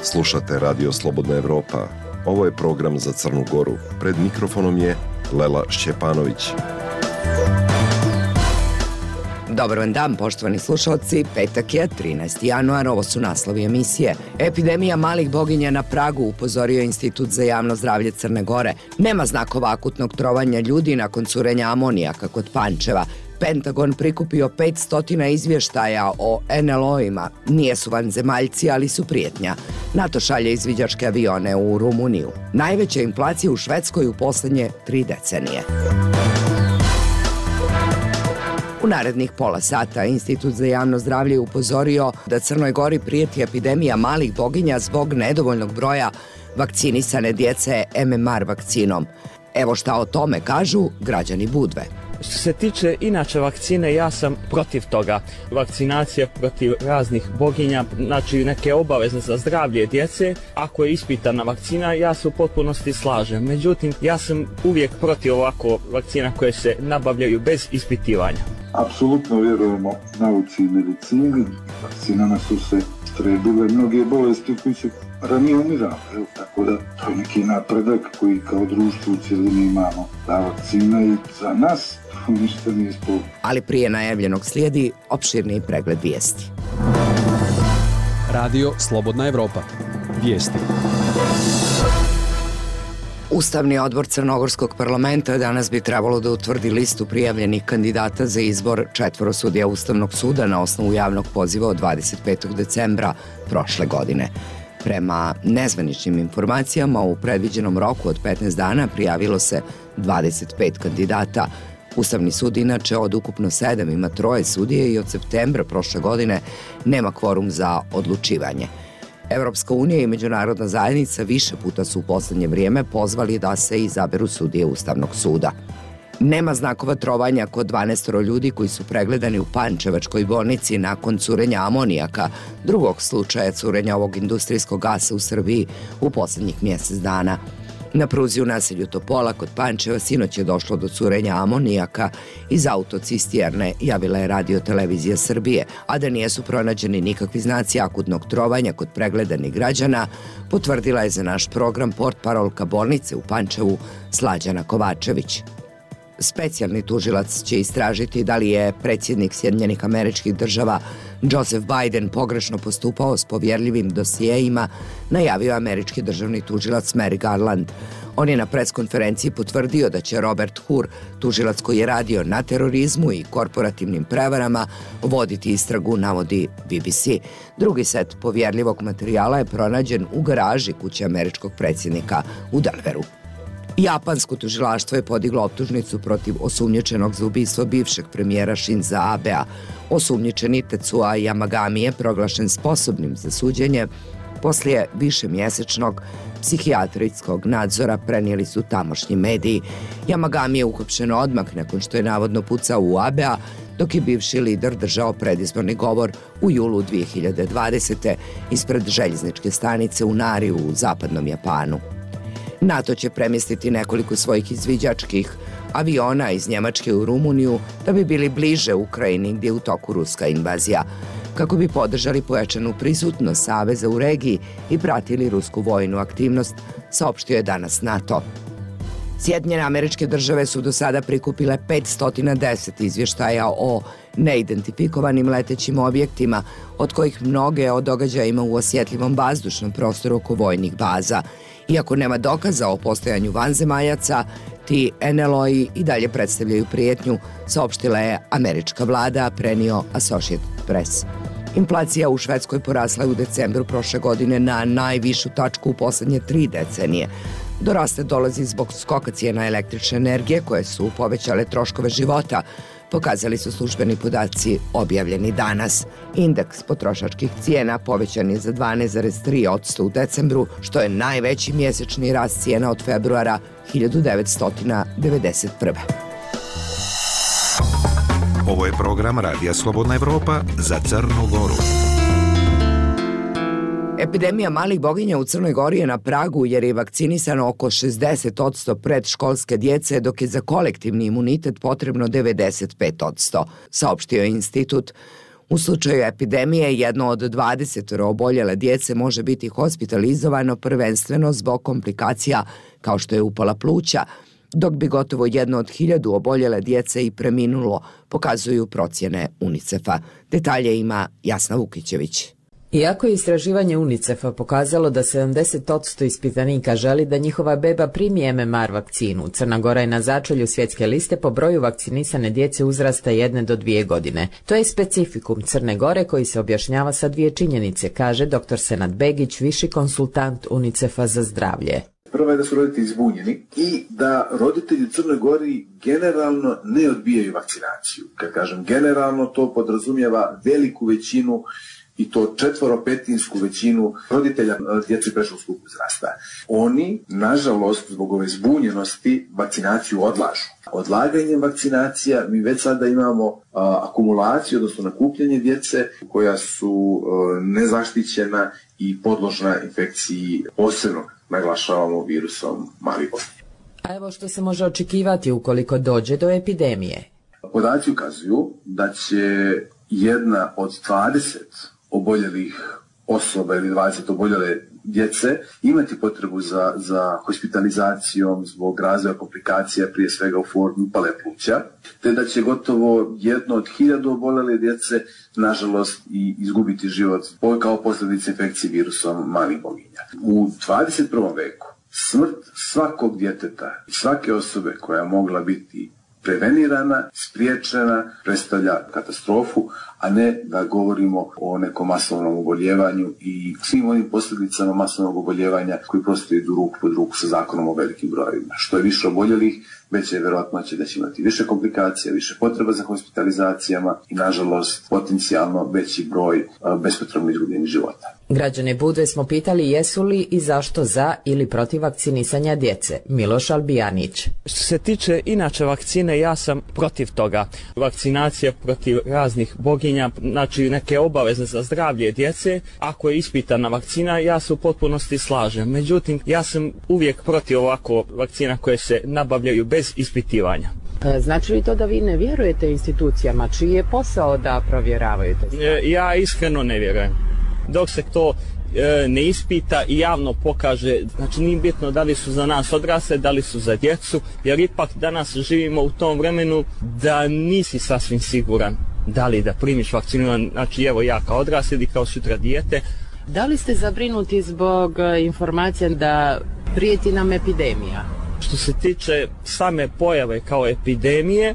Slušate Radio Slobodna Evropa. Ovo je program za Crnu Goru. Pred mikrofonom je Lela Šćepanović. Dobar vam dan, poštovani slušalci. Petak je 13. januar, ovo su naslovi emisije. Epidemija malih boginja na pragu, upozorio Institut za javno zdravlje Crne Gore. Nema znakova akutnog trovanja ljudi nakon curenja amonijaka kod Pančeva. Pentagon prikupio 500 izvještaja o NLO-ima. Nijesu vanzemaljci, ali su prijetnja. NATO šalje izviđačke avione u Rumuniju. Najveća inflacija u Švedskoj u poslednje 3 decenije. U narednih pola sata Institut za javno zdravlje je upozorio da Crnoj Gori prijeti epidemija malih boginja zbog nedovoljnog broja vakcinisane djece MMR vakcinom. Evo šta o tome kažu građani Budve. Što se tiče inače vakcine, ja sam protiv toga. Vakcinacija protiv raznih boginja, znači neke obavezne za zdravlje djece, ako je ispitana vakcina, ja se u potpunosti slažem. Međutim, ja sam uvijek protiv ovako vakcina koje se nabavljaju bez ispitivanja. Apsolutno vjerujemo nauci i medicini. Vakcinama su se istrebile mnoge bolesti koji se ranije umirali, tako da to je neki napredak koji kao društvo u cjelini imamo. Ta vakcina i za nas ništa nije sporno. Ali prije najavljenog slijedi opširniji pregled vijesti. Radio Slobodna Evropa. Vijesti. Ustavni odbor Crnogorskog parlamenta danas bi trebalo da utvrdi listu prijavljenih kandidata za izbor 4 sudija Ustavnog suda na osnovu javnog poziva od 25. decembra prošle godine. Prema nezvaničnim informacijama, u predviđenom roku od 15 dana prijavilo se 25 kandidata. Ustavni sud inače od ukupno 7 ima 3 sudije i od septembra prošle godine nema kvorum za odlučivanje. Evropska unija i međunarodna zajednica više puta su u poslednje vrijeme pozvali da se izaberu sudije Ustavnog suda. Nema znakova trovanja kod 12 ljudi koji su pregledani u Pančevačkoj bolnici nakon curenja amonijaka, drugog slučaja curenja ovog industrijskog gasa u Srbiji u poslednjih mjesec dana. Na pruzi u naselju Topola kod Pančeva sinoć je došlo do curenja amonijaka iz autocistijerne, javila je Radio Televizija Srbije, a da nijesu pronađeni nikakvi znaci akutnog trovanja kod pregledanih građana, potvrdila je za naš program portparolka bolnice u Pančevu Slađana Kovačević. Specijalni tužilac će istražiti da li je predsjednik Sjedinjenih Američkih Država Joseph Biden pogrešno postupao s povjerljivim dosijejima, najavio američki državni tužilac Merrick Garland. On je na preskonferenciji potvrdio da će Robert Hur, tužilac koji je radio na terorizmu i korporativnim prevarama, voditi istragu, navodi BBC. Drugi set povjerljivog materijala je pronađen u garaži kuće američkog predsjednika u Denveru. Japansko tužilaštvo je podiglo optužnicu protiv osumnjičenog za ubistvo bivšeg premijera Shinza Abea. Osumnjičeni Tetsuya Yamagami je proglašen sposobnim za suđenje poslije višemjesečnog psihijatrijskog nadzora, prenijeli su tamošnji mediji. Yamagami je uhapšen odmah nakon što je navodno pucao u Abea, dok je bivši lider držao predizborni govor u julu 2020. ispred željezničke stanice u Nari u zapadnom Japanu. NATO će premjestiti nekoliko svojih izviđačkih aviona iz Njemačke u Rumuniju da bi bili bliže Ukrajini gdje je u toku ruska invazija, kako bi podržali pojačanu prisutnost saveza u regiji i pratili rusku vojnu aktivnost, saopštio je danas NATO. Sjedinjene Američke Države su do sada prikupile 510 izvještaja o neidentifikovanim letećim objektima, od kojih mnoge o događajima u osjetljivom vazdušnom prostoru oko vojnih baza. Iako nema dokaza o postojanju vanzemaljaca, ti NLO-i i dalje predstavljaju prijetnju, saopštila je američka vlada, prenio Associated Press. Inflacija u Švedskoj porasla je u decembru prošle godine na najvišu tačku u poslednje 3 decenije. Do rasta dolazi zbog skoka cijena električne energije koje su povećale troškove života, pokazali su službeni podaci objavljeni danas. Indeks potrošačkih cijena povećan je za 12,3% u decembru, što je najveći mjesečni rast cijena od februara 1991. Ovo je program Radija Slobodna Evropa za Crnu Goru. Epidemija malih boginja u Crnoj Gori je na pragu jer je vakcinisano oko 60% predškolske djece, dok je za kolektivni imunitet potrebno 95%, saopštio je institut. U slučaju epidemije, jedno od 20 oboljele djece može biti hospitalizovano prvenstveno zbog komplikacija kao što je upala pluća, dok bi gotovo jedno od 1000 oboljele djece i preminulo, pokazuju procjene UNICEF-a. Detalje ima Jasna Vukićević. Iako je istraživanje UNICEF-a pokazalo da 70% ispitanika želi da njihova beba primi MMR vakcinu, Crna Gora je na začelju svjetske liste po broju vakcinisane djece uzrasta 1 do 2 godine. To je specifikum Crne Gore koji se objašnjava sa 2 činjenice, kaže dr. Senad Begić, viši konsultant UNICEF-a za zdravlje. Prvo je da su roditelji zbunjeni i da roditelji u Crnoj Gori generalno ne odbijaju vakcinaciju. Kad kažem generalno, to podrazumijeva veliku većinu i to 4/5 većinu roditelja djece predškolskog uzrasta. Oni, nažalost, zbog ove zbunjenosti, vakcinaciju odlažu. Odlaganjem vakcinacija mi već sada imamo akumulaciju, odnosno nakupljanje djece koja su nezaštićena i podložna infekciji, posebno naglašavamo virusom malih bolesti. A evo što se može očekivati ukoliko dođe do epidemije. Podaci ukazuju da će jedna od 20 oboljelih osoba ili 20 oboljele djece imati potrebu za hospitalizacijom zbog razvoja komplikacija, prije svega u formi upale pluća, te da će gotovo jedno od 1000 oboljele djece, nažalost, i izgubiti život kao posljedice infekcije virusom malih boginja. U 21. veku smrt svakog djeteta i svake osobe koja mogla biti prevenirana, spriječena, predstavlja katastrofu, a ne da govorimo o nekom masovnom oboljevanju i svim onim posljedicama masovnog oboljevanja koji prosto idu ruku pod ruku sa zakonom o velikim brojevima. Što je više oboljelih, veća je vjerojatnoća da će imati više komplikacija, više potreba za hospitalizacijama i, nažalost, potencijalno veći broj bespotrebno izgubljenih života. Građane Budve smo pitali jesu li i zašto za ili protiv vakcinisanja djece. Miloš Albijanić. Što se tiče inače vakcine, ja sam protiv toga. Vakcinacija protiv raznih boginja, znači neke obaveze za zdravlje djece, ako je ispitana vakcina, ja se u potpunosti slažem. Međutim, ja sam uvijek protiv ovako vakcina koje se nabavljaju bez ispitivanja. Znači li to da vi ne vjerujete institucijama čiji je posao da provjeravaju te? Ja iskreno ne vjerujem. Dok se to ne ispita i javno pokaže, znači nije bitno da li su za nas odrasle, da li su za djecu, jer ipak danas živimo u tom vremenu da nisi sasvim siguran da li da primiš vakcinu, znači evo ja kao odrasli ili kao sutra dijete. Da li ste zabrinuti zbog informacija da prijeti nam epidemija? Što se tiče same pojave kao epidemije,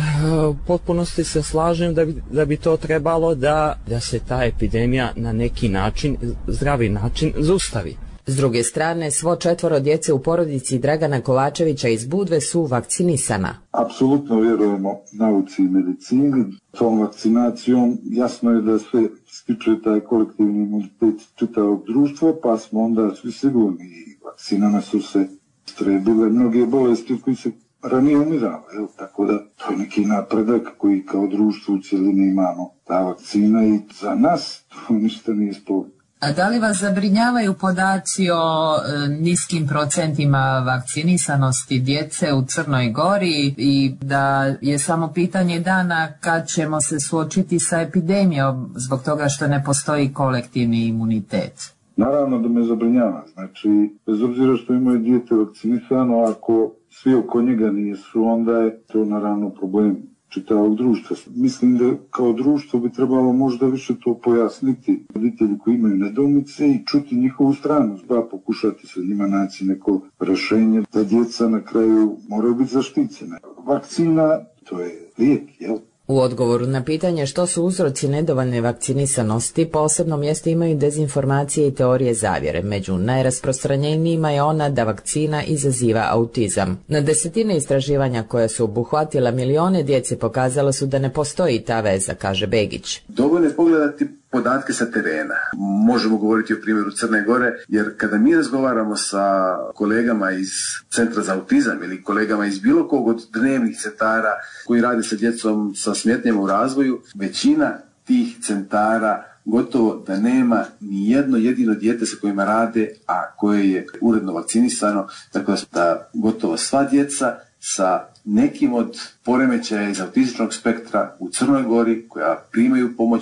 potpunosti se slažem da bi to trebalo da se ta epidemija na neki način, zdravi način, zaustavi. S druge strane, svo 4 djece u porodici Dragana Kovačevića iz Budve su vakcinisana. Apsolutno vjerujemo nauci i medicini. Tom vakcinacijom jasno je da se stiče taj kolektivni imunitet čitavog društva, pa smo onda svi sigurni. Vakcinama su se istrebile mnoge bolesti koji se ranije umirala, tako da to je neki napredak koji kao društvo u cjelini imamo. Ta vakcina i za nas to ništa nije sporno. A da li vas zabrinjavaju podaci o niskim procentima vakcinisanosti djece u Crnoj Gori i da je samo pitanje dana kad ćemo se suočiti sa epidemijom zbog toga što ne postoji kolektivni imunitet? Naravno da me zabrinjava. Znači, bez obzira što imaju dijete vakcinisano, ako svi oko njega nisu, onda je to naravno problem čitavog društva. Mislim da kao društvo bi trebalo možda više to pojasniti roditelji koji imaju nedoumice i čuti njihovu stranu, da pokušati sa njima naći neko rješenje da djeca na kraju moraju biti zaštićena. Vakcina, to je lijek, jel? U odgovoru na pitanje što su uzroci nedovoljne vakcinisanosti, posebno mjesto imaju dezinformacije i teorije zavjere. Među najrasprostranjenijima je ona da vakcina izaziva autizam. Na desetine istraživanja koja su obuhvatila milione djece pokazalo su da ne postoji ta veza, kaže Begić. Dovoljno je pogledati podatke sa terena. Možemo govoriti o primjeru Crne Gore, jer kada mi razgovaramo sa kolegama iz Centra za autizam ili kolegama iz bilo kog od dnevnih centara koji rade sa djecom sa smetnjama u razvoju, većina tih centara gotovo da nema ni jedno jedino dijete sa kojima rade, a koje je uredno vakcinisano, tako da gotovo sva djeca sa nekim od poremećaja iz autističnog spektra u Crnoj Gori koja primaju pomoć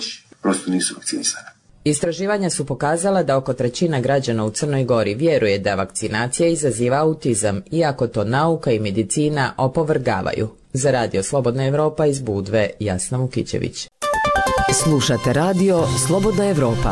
prosto nisu vakcinisane. Istraživanja su pokazala da oko trećina građana u Crnoj Gori vjeruje da vakcinacija izaziva autizam, iako to nauka i medicina opovrgavaju. Za Radio Slobodna Evropa iz Budve, Jasna Vukićević. Slušate radio Slobodna Evropa.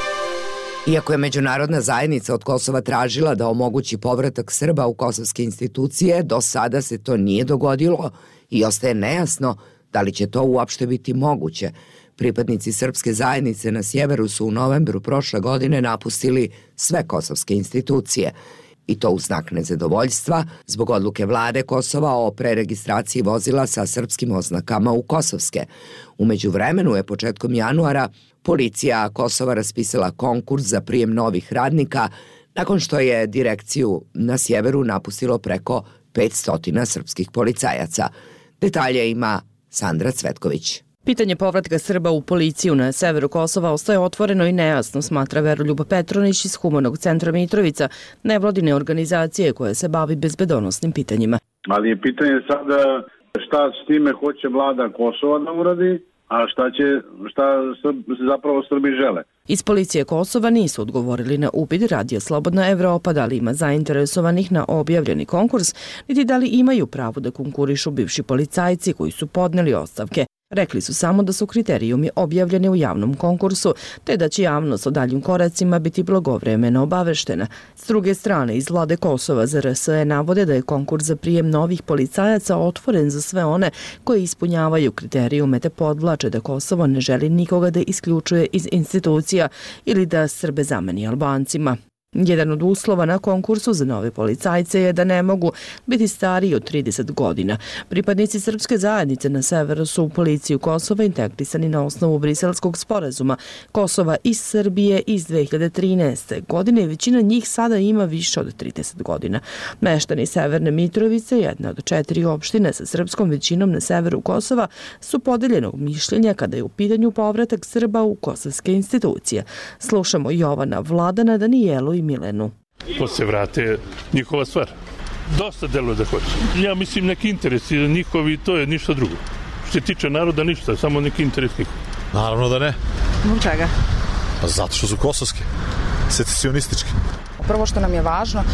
Iako je međunarodna zajednica od Kosova tražila da omogući povratak Srba u kosovske institucije, do sada se to nije dogodilo i ostaje nejasno da li će to uopšte biti moguće. Pripadnici srpske zajednice na sjeveru su u novembru prošle godine napustili sve kosovske institucije, i to u znak nezadovoljstva zbog odluke vlade Kosova o preregistraciji vozila sa srpskim oznakama u kosovske. U međuvremenu je početkom januara policija Kosova raspisala konkurs za prijem novih radnika nakon što je direkciju na sjeveru napustilo preko 500 srpskih policajaca. Detalje ima Sandra Cvetković. Pitanje povratka Srba u policiju na severu Kosova ostaje otvoreno i nejasno, smatra Veroljub Petronić iz Humanog centra Mitrovica, nevladine organizacije koja se bavi bezbedonosnim pitanjima. Ali je pitanje sada šta s time hoće vlada Kosova da uradi, a šta zapravo Srbi žele. Iz policije Kosova nisu odgovorili na upit Radio Slobodna Evropa da li ima zainteresovanih na objavljeni konkurs, niti da li imaju pravo da konkurišu bivši policajci koji su podneli ostavke. Rekli su samo da su kriterijumi objavljeni u javnom konkursu, te da će javnost o daljim koracima biti blagovremeno obaveštena. S druge strane, iz vlade Kosova za RSE navode da je konkurs za prijem novih policajaca otvoren za sve one koji ispunjavaju kriterijume, te podvlače da Kosovo ne želi nikoga da isključuje iz institucija ili da Srbe zameni Albancima. Jedan od uslova na konkursu za nove policajce je da ne mogu biti stariji od 30 godina. Pripadnici srpske zajednice na severu su u policiju Kosova integrisani na osnovu Briselskog sporazuma Kosova iz Srbije iz 2013. godine i većina njih sada ima više od 30 godina. Meštani Severne Mitrovice, jedna od 4 opštine sa srpskom većinom na severu Kosova, su podeljenog mišljenja kada je u pitanju povratak Srba u kosovske institucije. Slušamo Jovana, Vladana, Danijelu i Milenu. Ko se vrate, njihova stvar. Dosta deluje da hoće. Ja mislim neki interesi njihovi, to je ništa drugo. Što se tiče naroda ništa, samo neki interes njihovi. Naravno da ne. Zbog čega? Pa zato što su kosovski, secesionistički. Prvo što nam je važno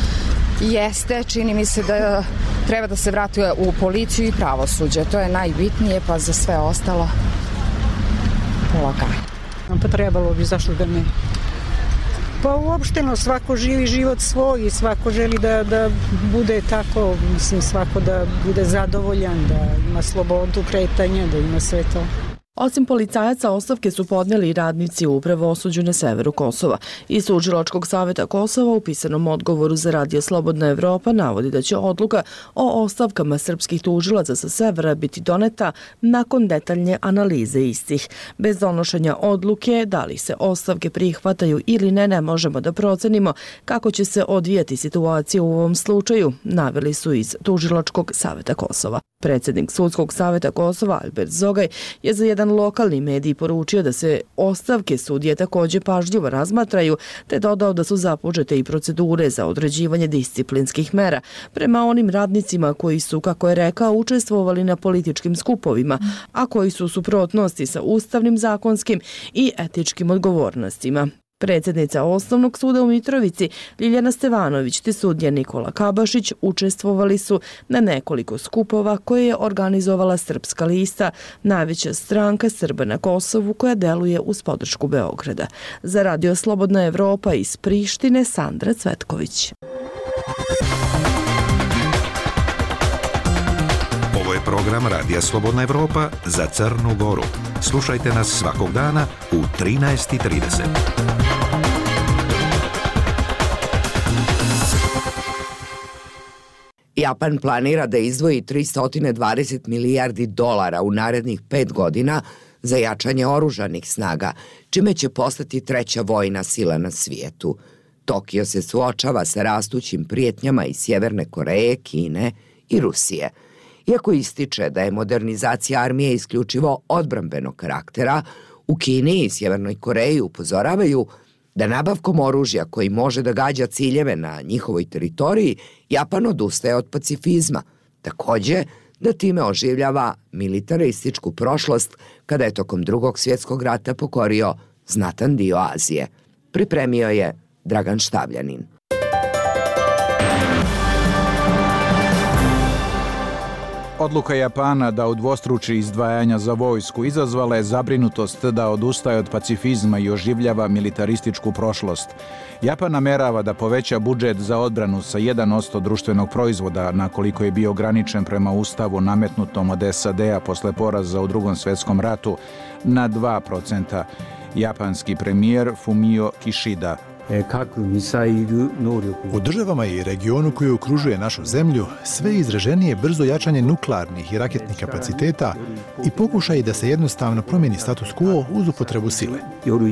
jeste, čini mi se da treba da se vrati u policiju i pravosuđe. To je najbitnije, pa za sve ostalo polaganje. Pa trebalo bi, zašto da ne? Pa uopšteno svako živi život svoj i svako želi da bude tako, mislim svako da bude zadovoljan, da ima slobodu kretanja, da ima sve to. Osim policajaca, ostavke su podneli i radnici u pravosuđu na severu Kosova. Iz Tužilačkog saveta Kosova u pisanom odgovoru za Radio Slobodna Evropa navodi da će odluka o ostavkama srpskih tužilaca sa severa biti doneta nakon detaljne analize istih. Bez donošenja odluke, da li se ostavke prihvataju ili ne možemo da procenimo kako će se odvijati situacija u ovom slučaju, naveli su iz Tužilačkog saveta Kosova. Predsjednik Sudskog saveta Kosova Albert Zogaj je za jedan lokalni medij poručio da se ostavke sudije također pažljivo razmatraju, te dodao da su započete i procedure za određivanje disciplinskih mera prema onim radnicima koji su, kako je rekao, učestvovali na političkim skupovima, a koji su u suprotnosti sa ustavnim, zakonskim i etičkim odgovornostima. Predsjednica Osnovnog suda u Mitrovici Ljiljana Stevanović te sudija Nikola Kabašić učestvovali su na nekoliko skupova koje je organizovala Srpska lista, najveća stranka Srba na Kosovu koja deluje uz podršku Beograda. Za Radio Slobodna Evropa iz Prištine, Sandra Cvetković. Ovo je program Radija Slobodna Evropa za Crnu Goru. Slušajte nas svakog dana u 13:30. Japan planira da izdvoji 320 milijardi dolara u narednih 5 godina za jačanje oružanih snaga, čime će postati treća vojna sila na svijetu. Tokio se suočava sa rastućim prijetnjama iz Sjeverne Koreje, Kine i Rusije. Iako ističe da je modernizacija armije isključivo odbrambenog karaktera, u Kini i Sjevernoj Koreji upozoravaju da nabavkom oružja koji može da gađa ciljeve na njihovoj teritoriji, Japan odustaje od pacifizma. Također, da time oživljava militarističku prošlost kada je tokom Drugog svjetskog rata pokorio znatan dio Azije. Pripremio je Dragan Štavljanin. Odluka Japana da udvostruči izdvajanja za vojsku izazvala je zabrinutost da odustaje od pacifizma i oživljava militarističku prošlost. Japan namerava da poveća budžet za odbranu sa 1% društvenog proizvoda, na koliko je bio ograničen prema ustavu nametnutom od SAD-a posle poraza u Drugom svjetskom ratu, na 2%. Japanski premijer Fumio Kishida. U državama i regionu koji okružuje našu zemlju, sve izraženije brzo jačanje nuklearnih i raketnih kapaciteta i pokušaj da se jednostavno promijeni status quo uz upotrebu sile.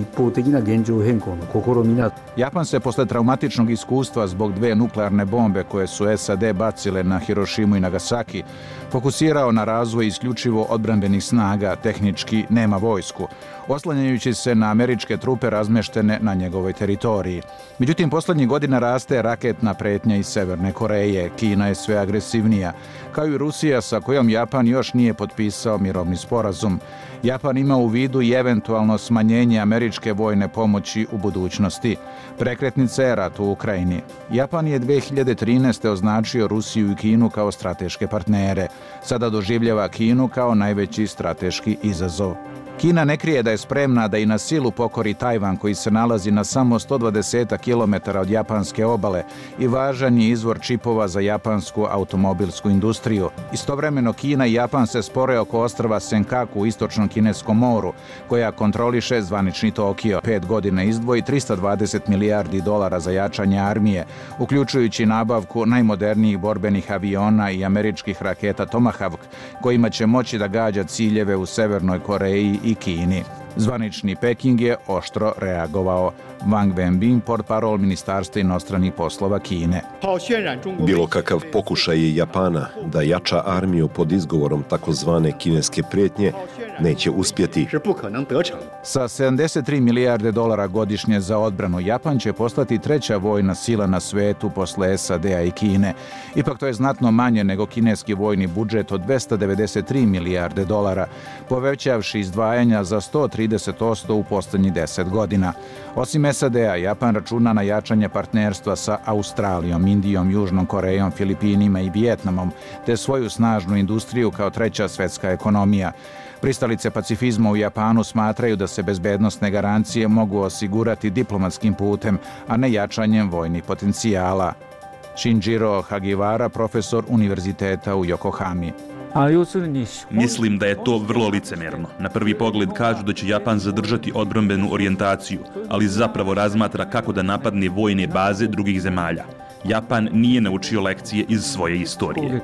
Japan se posle traumatičnog iskustva zbog 2 nuklearne bombe koje su SAD bacile na Hirošimu i Nagasaki fokusirao na razvoj isključivo odbrambenih snaga, tehnički nema vojsku, oslanjajući se na američke trupe razmeštene na njegovoj teritoriji. Međutim, poslednjih godina raste raketna pretnja iz Severne Koreje, Kina je sve agresivnija, kao i Rusija sa kojom Japan još nije potpisao mirovni sporazum. Japan ima u vidu i eventualno smanjenje američke vojne pomoći u budućnosti. Prekretnica je rat u Ukrajini. Japan je 2013. označio Rusiju i Kinu kao strateške partnere. Sada doživljava Kinu kao najveći strateški izazov. Kina ne krije da je spremna da i na silu pokori Tajvan koji se nalazi na samo 120 km od japanske obale i važan je izvor čipova za japansku automobilsku industriju. Istovremeno Kina i Japan se spore oko ostrva Senkaku u istočnom kineskom moru, koja kontroliše zvanični Tokio. 5 godina izdvoji $320 milijardi za jačanje armije, uključujući nabavku najmodernijih borbenih aviona i američkih raketa Tomahawk, kojima će moći da gađa ciljeve u Severnoj Koreji i Kini. Zvanični Peking je oštro reagovao. Wang Wenbin, portparol Ministarstva inostranih poslova Kine. Bilo kakav pokušaj Japana da jača armiju pod izgovorom takozvane kineske prijetnje neće uspjeti. Sa $73 milijarde godišnje za odbranu, Japan će postati treća vojna sila na svetu posle SAD-a i Kine. Ipak to je znatno manje nego kineski vojni budžet od $293 milijarde, povećavši izdvajanja za 130% u posljednjih 10 godina. Osim SAD-a, Japan računa na jačanje partnerstva sa Australijom, Indijom, Južnom Korejom, Filipinima i Vijetnamom, te svoju snažnu industriju kao treća svetska ekonomija. Pristalice pacifizma u Japanu smatraju da se bezbednosne garancije mogu osigurati diplomatskim putem, a ne jačanjem vojnih potencijala. Shinjiro Hagiwara, profesor univerziteta u Yokohami. Mislim da je to vrlo licemerno. Na prvi pogled kažu da će Japan zadržati odbrambenu orijentaciju, ali zapravo razmatra kako da napadne vojne baze drugih zemalja. Japan nije naučio lekcije iz svoje istorije.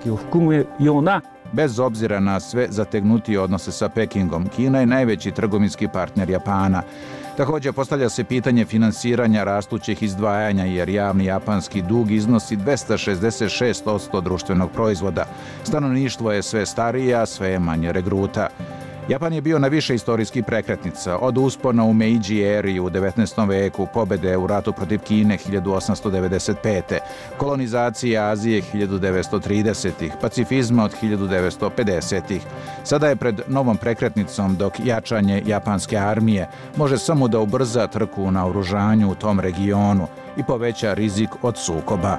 Bez obzira na sve zategnutije odnose sa Pekingom, Kina je najveći trgovinski partner Japana. Također postavlja se pitanje finansiranja rastućih izdvajanja jer javni japanski dug iznosi 266% društvenog proizvoda. Stanovništvo je sve starije, a sve je manje regruta. Japan je bio na više istorijskih prekretnica, od uspona u Meiji eri u 19. veku, pobede u ratu protiv Kine 1895. kolonizacije Azije 1930. pacifizma od 1950. Sada je pred novom prekretnicom, dok jačanje japanske armije može samo da ubrza trku na oružanju u tom regionu i poveća rizik od sukoba.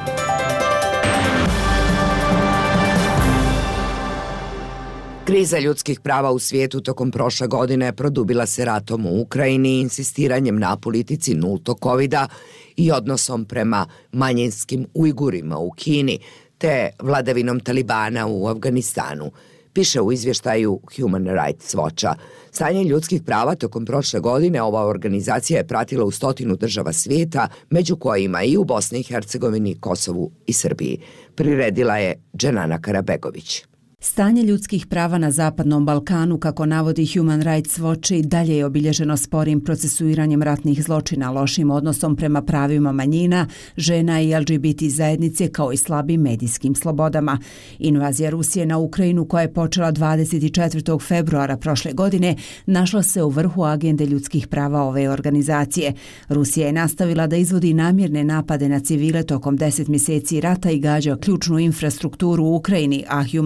Kriza ljudskih prava u svijetu tokom prošle godine produbila se ratom u Ukrajini, insistiranjem na politici nultog covida i odnosom prema manjinskim Ujgurima u Kini, te vladavinom Talibana u Afganistanu, piše u izvještaju Human Rights Watcha. Stanje ljudskih prava tokom prošle godine ova organizacija je pratila u 100 država svijeta, među kojima i u Bosni i Hercegovini, Kosovu i Srbiji. Priredila je Dženana Karabegović. Stanje ljudskih prava na Zapadnom Balkanu, kako navodi Human Rights Watch, i dalje je obilježeno sporim procesuiranjem ratnih zločina, lošim odnosom prema pravima manjina, žena i LGBT zajednice, kao i slabim medijskim slobodama. Invazija Rusije na Ukrajinu, koja je počela 24. februara prošle godine, našla se u vrhu agende ljudskih prava ove organizacije. Rusija je nastavila da izvodi namjerne napade na civile tokom 10 mjeseci rata i gađa ključnu infrastrukturu u Ukrajini, a Human Rights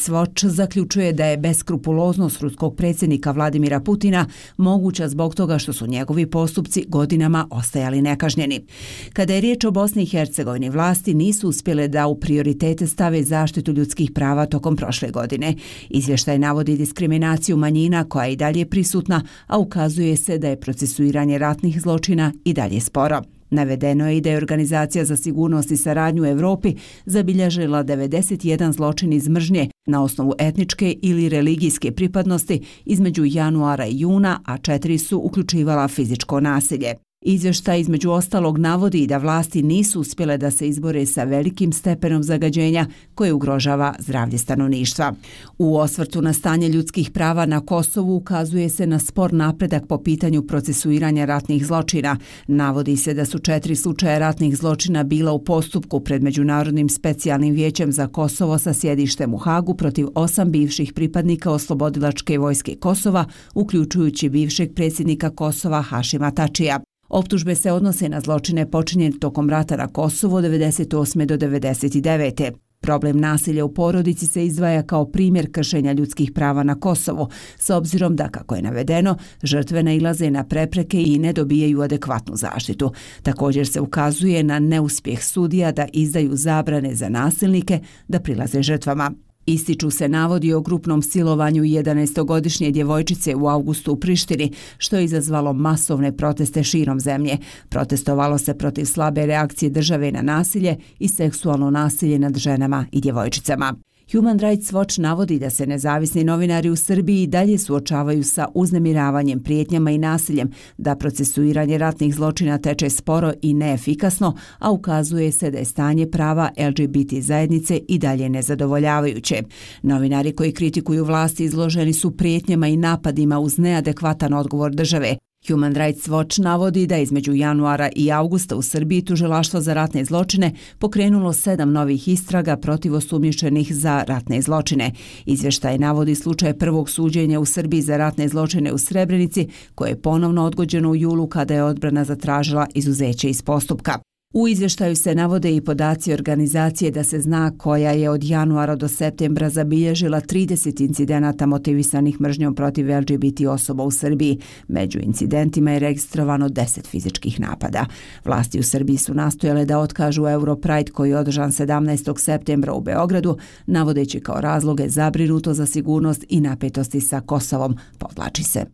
Rights Watch zaključuje da je beskrupuloznost ruskog predsjednika Vladimira Putina moguća zbog toga što su njegovi postupci godinama ostajali nekažnjeni. Kada je riječ o Bosni i Hercegovini, vlasti nisu uspjele da u prioritete stave zaštitu ljudskih prava tokom prošle godine. Izvještaj navodi diskriminaciju manjina koja je i dalje prisutna, a ukazuje se da je procesuiranje ratnih zločina i dalje sporo. Navedeno je i da je Organizacija za sigurnost i saradnju u Europi zabilježila 91 zločin iz mržnje na osnovu etničke ili religijske pripadnosti između januara i juna, a 4 su uključivala fizičko nasilje. Izvještaj između ostalog navodi da vlasti nisu uspjele da se izbore sa velikim stepenom zagađenja koje ugrožava zdravlje stanovništva. U osvrtu na stanje ljudskih prava na Kosovu ukazuje se na spor napredak po pitanju procesuiranja ratnih zločina. Navodi se da su 4 slučaja ratnih zločina bila u postupku pred Međunarodnim specijalnim vijećem za Kosovo sa sjedištem u Hagu protiv 8 bivših pripadnika Oslobodilačke vojske Kosova, uključujući bivšeg predsjednika Kosova Hašima Tačija. Optužbe se odnose na zločine počinjene tokom rata na Kosovo 98. do 99. Problem nasilja u porodici se izdvaja kao primjer kršenja ljudskih prava na Kosovu, s obzirom da, kako je navedeno, žrtve nailaze na prepreke i ne dobijaju adekvatnu zaštitu. Također se ukazuje na neuspjeh sudija da izdaju zabrane za nasilnike da prilaze žrtvama. Ističu se navodi o grupnom silovanju 11-godišnje djevojčice u avgustu u Prištini, što je izazvalo masovne proteste širom zemlje. Protestovalo se protiv slabe reakcije države na nasilje i seksualno nasilje nad ženama i djevojčicama. Human Rights Watch navodi da se nezavisni novinari u Srbiji dalje suočavaju sa uznemiravanjem, prijetnjama i nasiljem, da procesuiranje ratnih zločina teče sporo i neefikasno, a ukazuje se da je stanje prava LGBT zajednice i dalje nezadovoljavajuće. Novinari koji kritikuju vlasti izloženi su prijetnjama i napadima uz neadekvatan odgovor države. Human Rights Watch navodi da između januara i augusta u Srbiji tužilaštvo za ratne zločine pokrenulo 7 novih istraga protiv osumnjičenih za ratne zločine. Izvještaj navodi slučaj prvog suđenja u Srbiji za ratne zločine u Srebrenici, koje je ponovno odgođeno u julu kada je odbrana zatražila izuzeće iz postupka. U izvještaju se navode i podaci organizacije da se zna koja je od januara do septembra zabilježila 30 incidenata motivisanih mržnjom protiv LGBT osoba u Srbiji. Među incidentima je registrovano 10 fizičkih napada. Vlasti u Srbiji su nastojale da otkažu Europride koji je održan 17. septembra u Beogradu, navodeći kao razloge zabrinuto za sigurnost i napetosti sa Kosovom, podvlači se.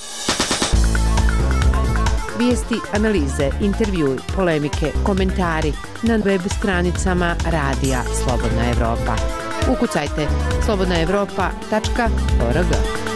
Vijesti, analize, intervjui, polemike, komentari na web stranicama Radija Slobodna Evropa. Ukucajte slobodnaevropa.org.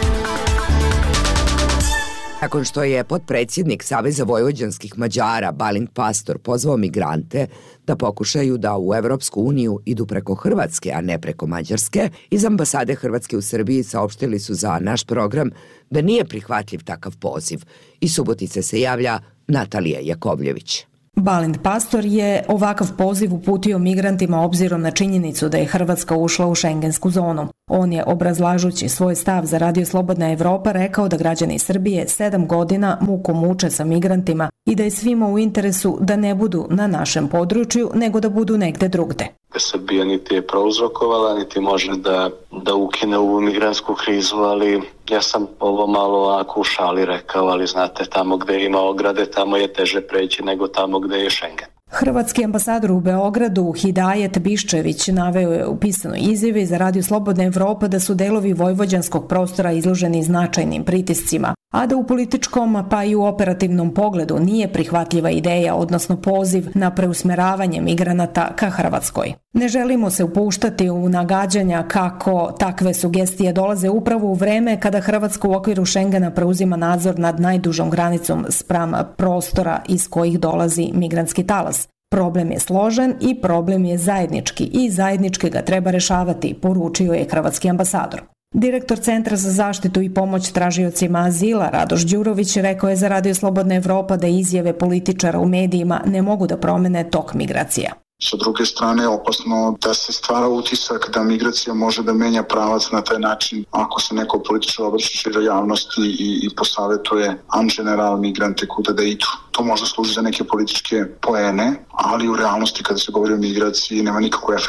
Nakon što je potpredsjednik Saveza vojvođanskih Mađara Balint Pastor pozvao migrante da pokušaju da u Evropsku uniju idu preko Hrvatske, a ne preko Mađarske, iz ambasade Hrvatske u Srbiji saopštili su za naš program da nije prihvatljiv takav poziv. Iz Subotice se javlja Natalija Jakovljević. Balint Pastor je ovakav poziv uputio migrantima obzirom na činjenicu da je Hrvatska ušla u šengensku zonu. On je, obrazlažući svoj stav za Radio Slobodna Evropa, rekao da građani Srbije 7 godina muku muče sa migrantima i da je svima u interesu da ne budu na našem području, nego da budu negde drugde. Srbija niti je prouzrokovala, niti može da ukine ovu migrantsku krizu, ali ja sam ovo malo ovako u šali rekao, ali znate, tamo gde ima ograde, tamo je teže preći nego tamo gde je Schengen. Hrvatski ambasador u Beogradu Hidajet Biščević naveo je u pisanoj izjavi za Radio Slobodna Evropa da su delovi vojvođanskog prostora izloženi značajnim pritiscima, a da u političkom pa i u operativnom pogledu nije prihvatljiva ideja, odnosno poziv na preusmeravanje migranata ka Hrvatskoj. Ne želimo se upuštati u nagađanja kako takve sugestije dolaze upravo u vreme kada Hrvatska u okviru Schengena preuzima nadzor nad najdužom granicom spram prostora iz kojih dolazi migrantski talas. Problem je složen i problem je zajednički i zajednički ga treba rešavati, poručio je hrvatski ambasador. Direktor Centra za zaštitu i pomoć tražiocima azila Radoš Đurović rekao je za Radio Slobodna Evropa da izjave političara u medijima ne mogu da promene tok migracija. Sa druge strane je opasno da se stvara utisak da migracija može da menja pravac na taj način ako se neko političar obraća široj javnosti i posavetuje an general migrante kuda da idu. To možda služi za neke političke poene, ali u realnosti kada se govori o migraciji nema nikakvog efekta.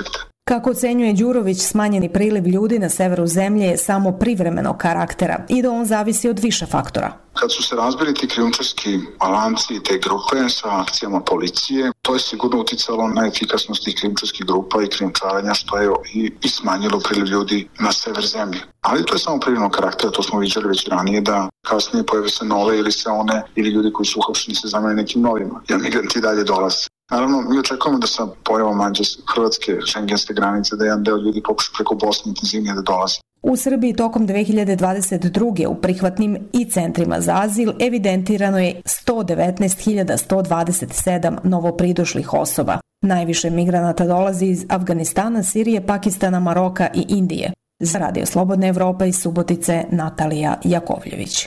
Kako ocenjuje Đurović, smanjeni priliv ljudi na severu zemlje je samo privremenog karaktera i da on zavisi od više faktora. Kad su se razbili ti krijumčarski lanci i te grupe sa akcijama policije, to je sigurno uticalo na efikasnost tih krijumčarskih grupa i krijumčarenja, što je i smanjilo priliv ljudi na sever zemlje. Ali to je samo privremenog karaktera, to smo viđali već ranije, da kasnije pojave se nove ili se one, ili ljudi koji su uhapšeni se zamene nekim novima. Ja migranti dalje dolaze. Naravno, mi očekujemo da sa pojavom Hrvatske šengenske granice da jedan deo ljudi pokuša preko Bosne intenzivnije da dolazi. U Srbiji tokom 2022. u prihvatnim i centrima za azil evidentirano je 119.127 novopridošlih osoba. Najviše migranata dolazi iz Afganistana, Sirije, Pakistana, Maroka i Indije. Za Radio Slobodna Evropa iz Subotice, Natalija Jakovljević.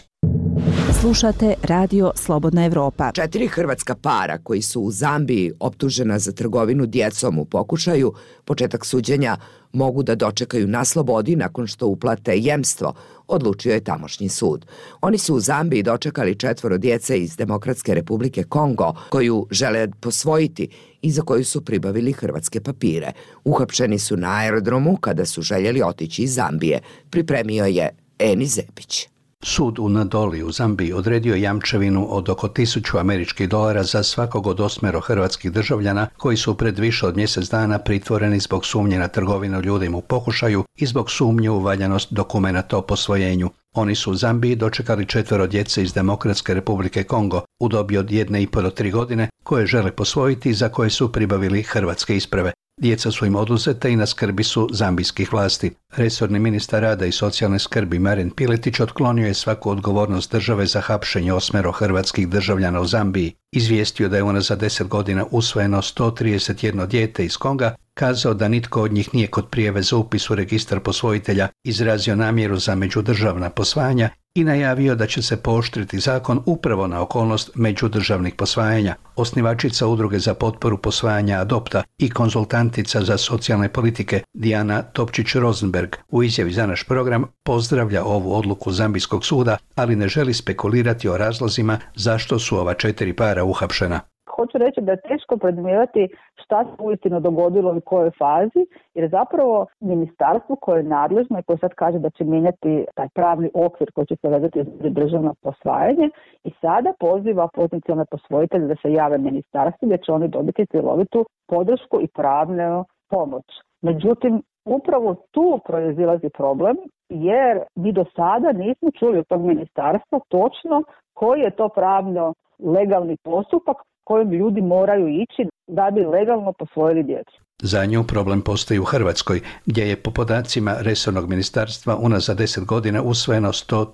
Slušate Radio Slobodna Evropa. 4 hrvatska para koji su u Zambiji optužena za trgovinu djecom u pokušaju, početak suđenja mogu da dočekaju na slobodi nakon što uplate jemstvo, odlučio je tamošnji sud. Oni su u Zambiji dočekali 4 djece iz Demokratske Republike Kongo, koju žele posvojiti i za koju su pribavili hrvatske papire. Uhapšeni su na aerodromu kada su željeli otići iz Zambije, pripremio je Eni Zepić. Sud u Nadoli u Zambiji odredio jamčevinu od oko $1.000 za svakog od 8 hrvatskih državljana koji su pred više od mjesec dana pritvoreni zbog sumnje na trgovinu ljudima u pokušaju i zbog sumnje u valjanost dokumenata o posvojenju. Oni su u Zambiji dočekali 4 djece iz Demokratske Republike Kongo u dobi od 1,5 do 3 godine koje žele posvojiti i za koje su pribavili hrvatske isprave. Djeca su im oduzeta i na skrbi su zambijskih vlasti. Resorni ministar rada i socijalne skrbi Marin Piletić otklonio je svaku odgovornost države za hapšenje 8 hrvatskih državljana u Zambiji. Izvijestio da je unazad 10 godina usvojeno 131 dijete iz Konga, kazao da nitko od njih nije kod prijave za upis u registar posvojitelja, izrazio namjeru za međudržavna posvajanja i najavio da će se pooštriti zakon upravo na okolnost međudržavnih posvajanja. Osnivačica Udruge za potporu posvajanja Adopta i konzultantica za socijalne politike Dijana Topčić-Rosenberg u izjavi za naš program pozdravlja ovu odluku Zambijskog suda, ali ne želi spekulirati o razlozima zašto su ova 4 para uhapšena. Hoću reći da je teško predmijevati šta se uistinu dogodilo u kojoj fazi, jer zapravo ministarstvo koje je nadležno i koje sad kaže da će mijenjati taj pravni okvir koji će se vezati za državno posvajanje i sada poziva potencijalne posvojitelje da se jave ministarstvu gdje će oni dobiti cjelovitu podršku i pravnu pomoć. Međutim, upravo tu proizilazi problem jer mi do sada nismo čuli od tog ministarstva točno koji je to pravno legalni postupak kojim ljudi moraju ići da bi legalno posvojili djecu. Za nju problem postoji u Hrvatskoj, gdje je po podacima resornog ministarstva unazad 10 godina usvojeno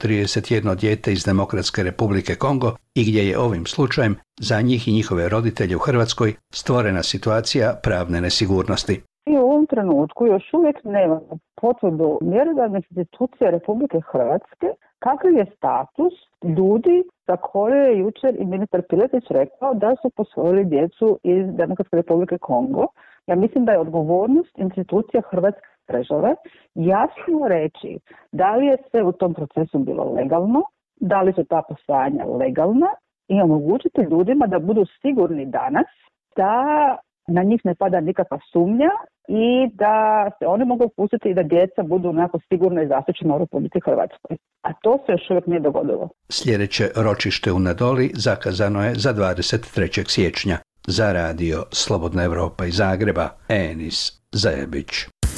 131 dijete iz Demokratske Republike Kongo i gdje je ovim slučajem za njih i njihove roditelje u Hrvatskoj stvorena situacija pravne nesigurnosti. I u ovom trenutku još uvijek nemamo potvrdu mjerodavnih institucija Republike Hrvatske kakav je status ljudi za koje je jučer i ministar Piletić rekao da su posvojili djecu iz Demokratske Republike Kongo. Ja mislim da je odgovornost institucija Hrvatske države jasno reći da li je sve u tom procesu bilo legalno, da li su ta posvajanja legalna i omogućiti ljudima da budu sigurni danas da na njih ne pada nikakva sumnja i da se oni mogu pustiti i da djeca budu onako sigurno i zaštićena u Republici Hrvatskoj. A to se još uvijek nije dogodilo. Sljedeće ročište u Nadoli zakazano je za 23. siječnja. Za Radio Slobodna Evropa iz Zagreba, Enis Zajebić.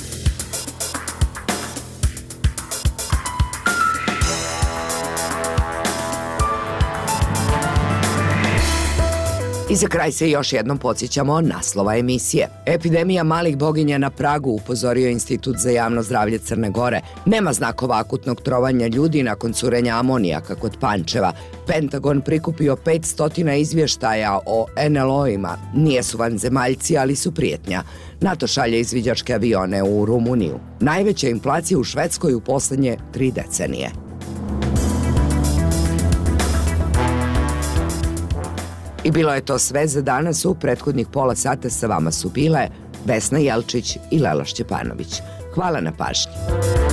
I za kraj se još jednom podsjećamo naslova emisije. Epidemija malih boginja na pragu, upozorio Institut za javno zdravlje Crne Gore. Nema znakova akutnog trovanja ljudi nakon curenja amonijaka kod Pančeva. Pentagon prikupio 500 izvještaja o NLO-ima. Nijesu vanzemaljci, ali su prijetnja. NATO šalje izviđačke avione u Rumuniju. Najveća inflacija u Švedskoj u posljednje 3 decenije. I bilo je to sve za danas. U prethodnih pola sata sa vama su bile Vesna Jelčić i Lela Šćepanović. Hvala na pažnji.